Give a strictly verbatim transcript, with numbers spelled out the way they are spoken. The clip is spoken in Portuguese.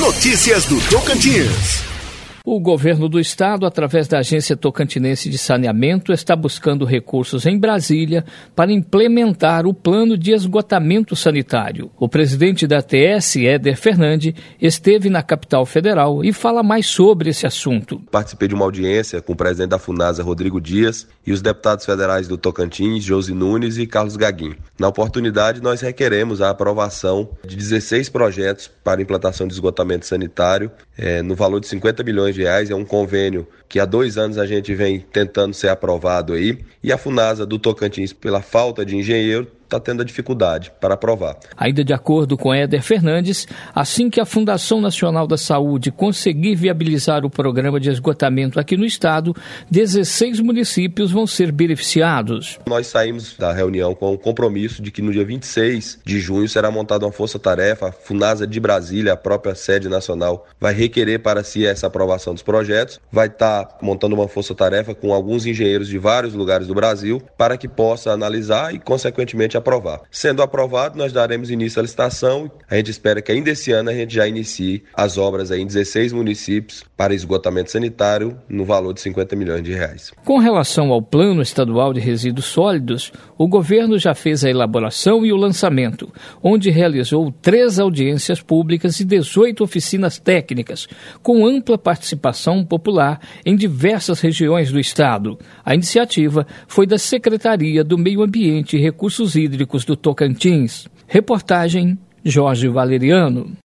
Notícias do Tocantins. O governo do estado, através da Agência Tocantinense de Saneamento, está buscando recursos em Brasília para implementar o plano de esgotamento sanitário. O presidente da A T S, Éder Fernandes, esteve na capital federal e fala mais sobre esse assunto. Participei de uma audiência com o presidente da FUNASA, Rodrigo Dias, e os deputados federais do Tocantins, Josi Nunes e Carlos Gaguin. Na oportunidade, nós requeremos a aprovação de dezesseis projetos para implantação de esgotamento sanitário, é, no valor de cinquenta milhões de reais. É um convênio que há dois anos a gente vem tentando ser aprovado aí, e a FUNASA do Tocantins, pela falta de engenheiro, está tendo a dificuldade para aprovar. Ainda de acordo com Éder Fernandes, assim que a Fundação Nacional da Saúde conseguir viabilizar o programa de esgotamento aqui no estado, dezesseis municípios vão ser beneficiados. Nós saímos da reunião com o compromisso de que no dia vinte e seis de junho será montada uma força-tarefa. A FUNASA de Brasília, a própria sede nacional, vai requerer para si essa aprovação dos projetos, vai estar montando uma força-tarefa com alguns engenheiros de vários lugares do Brasil para que possa analisar e, consequentemente, aprovar. Sendo aprovado, nós daremos início à licitação. A gente espera que ainda esse ano a gente já inicie as obras aí em dezesseis municípios para esgotamento sanitário no valor de cinquenta milhões de reais. Com relação ao Plano Estadual de Resíduos Sólidos, o governo já fez a elaboração e o lançamento, onde realizou três audiências públicas e dezoito oficinas técnicas, com ampla participação popular em diversas regiões do estado. A iniciativa foi da Secretaria do Meio Ambiente e Recursos Hídricos do Tocantins. Reportagem Jorge Valeriano.